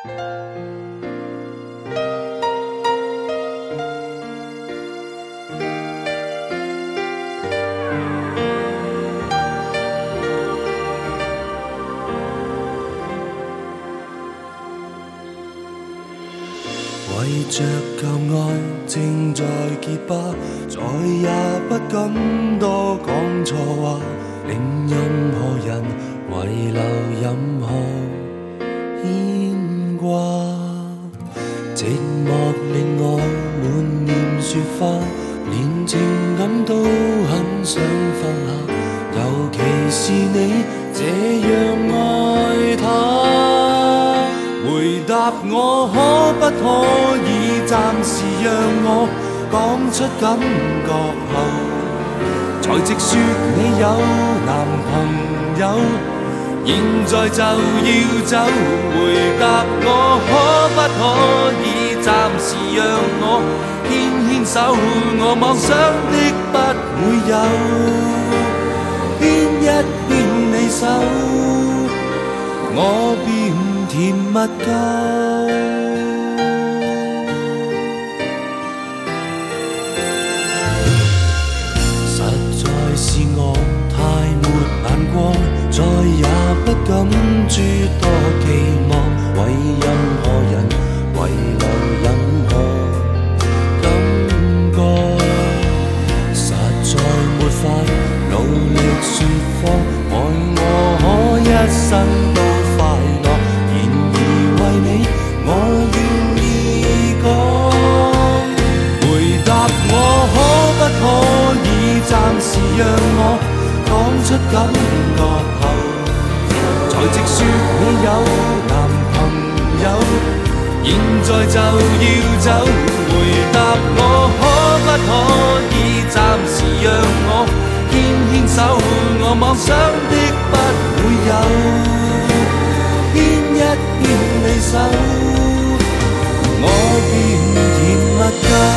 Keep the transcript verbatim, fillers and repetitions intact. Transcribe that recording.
为着旧爱正在结疤，再也不敢多讲错话，令任何人遗留任何牵挂。寂寞令我满面雪花，连情感都很想放下，尤其是你这样爱他。回答我可不可以暂时让我讲出感觉后，才直说你有男朋友，现在就要走。回答我可不可以暂时让我牵牵手，我妄想的不会有，牵一牵你手，我便甜蜜夠。實在是我太沒眼光，再也不敢諸多期望，為任何人遺留任何感覺。實在沒法努力說謊，愛我可一生都快樂。我願意講，回答我可不可以暫時讓我講出感覺後，才直說你有男朋友，現在就要走。回答我可不可以暫時讓我牽牽手，我妄想的不會有，牽一牽你手，我便甜蜜夠。